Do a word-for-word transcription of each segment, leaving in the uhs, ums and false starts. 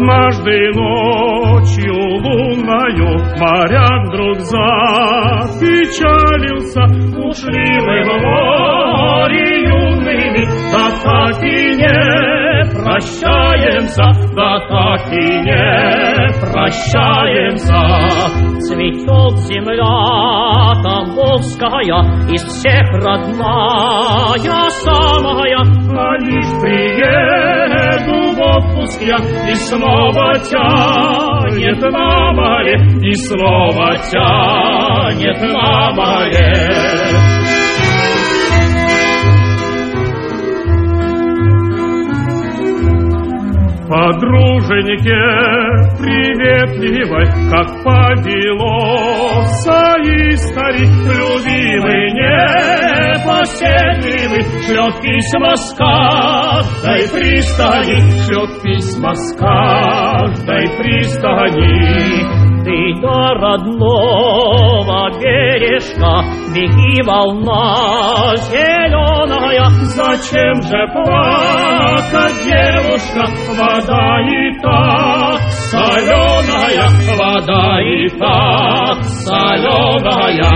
Однажды ночью лунною моряк вдруг запечалился. Ушли мы в море юными, да так и не прощаемся, да так и не прощаемся. Цветет земля Тамбовская, из всех родная самая. А лишь приеду в отпуск я, и снова тянет на море, и снова тянет на море. Подруженьке приветливой, как повелося истори, любимый непоседливый шлет письма с каждой пристани, шлет письма с каждой пристани. Ты до родного бережка беги, волна зеленая. Зачем же плакать, девушка, вода и так соленая, вода и так соленая.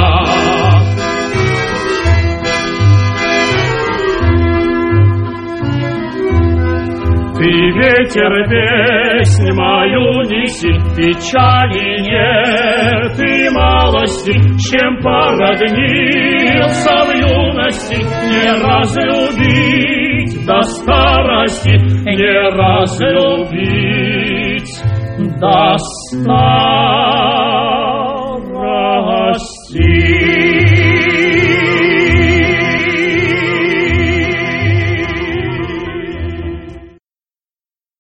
Ты, ветер, песнь мою неси, печали нет и малости, чем породнился в юности, не разлюбить до старости, не разлюбить до старости.